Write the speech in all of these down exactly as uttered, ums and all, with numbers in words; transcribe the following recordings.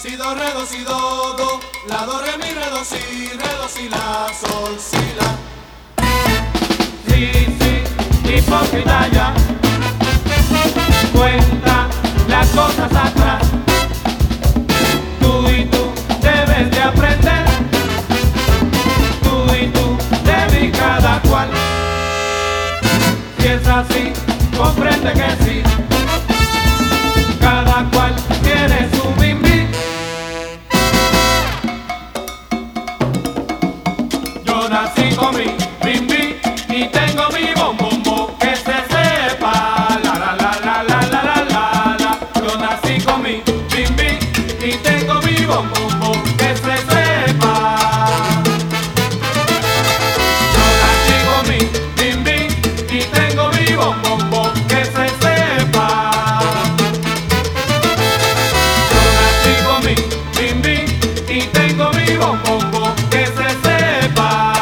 si, do, re, do, si, do, do, la, do, re, mi, re, do, si, re, do, si, la, sol, si, la. Sí, sí, hipócrita ya, cuenta las cosas atrás. Tú y tú debes de aprender, tú y tú debes cada cual. Si es así, comprende que sí, cada cual tiene su bimbi. Yo nací con mi bimbi y tengo mi bombombo, que se sepa, la la la la la la la la la. Yo nací con mi bimbi y tengo mi bombombo, que se sepa. Yo nací con mi bimbi y tengo mi bombombo, que se sepa. Yo nací con mi bimbi y tengo mi bombombo, que se sepa.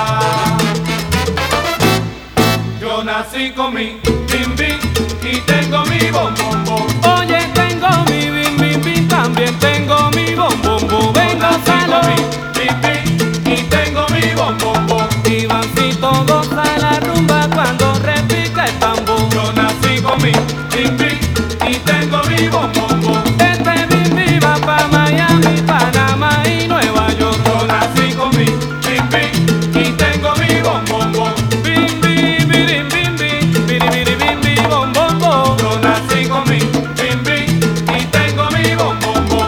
Yo nací con mi bimbi y tengo mi bombombo. Oye, tengo mi bimbi, también tengo mi bombombo. Vengo solo mi bimbi y tengo mi bombombo. Ivancito goza la rumba cuando repica el tambor. Yo nací con mi bimbi y tengo mi bombombo. Este bimbi va pa' Miami, Panamá y Nueva York. Yo nací con mi bimbi y tengo mi bombombo. Bimbi, biri, bimbi, biri, biri, bimbi, bombombo. Yo nací con mi bimbi y tengo mi bombombo.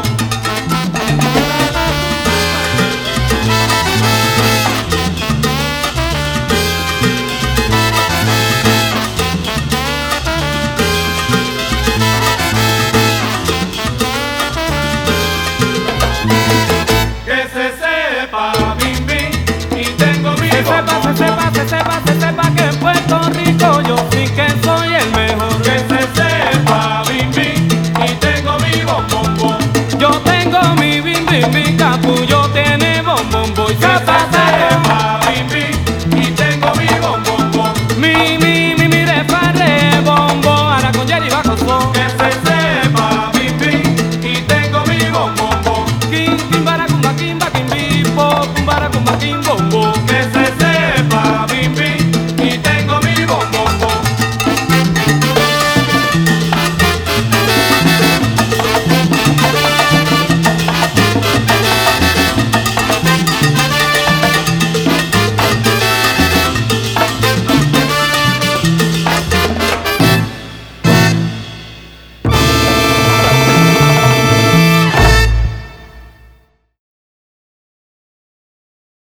Que se sepa, bimbi, y tengo mi Se sepa, se sepa, se sepa, se sepa que en Puerto Rico yo sí que soy el mejor. Que se sepa, bimbi, y tengo mi bombombo. Yo tengo mi bimbi, mi capullo tiene bombombo y Que se se pasa sepa, bimbi, y tengo mi bombombo. mi, mi, mi, mi, re, fa, re, bombo, ahora con Jerry va con son. Que se sepa, bimbi, y tengo mi bombombo. Kim, kim, bara, kumba, kimba, kim, bipo, kumbara, kumba, kim, bombo. Que se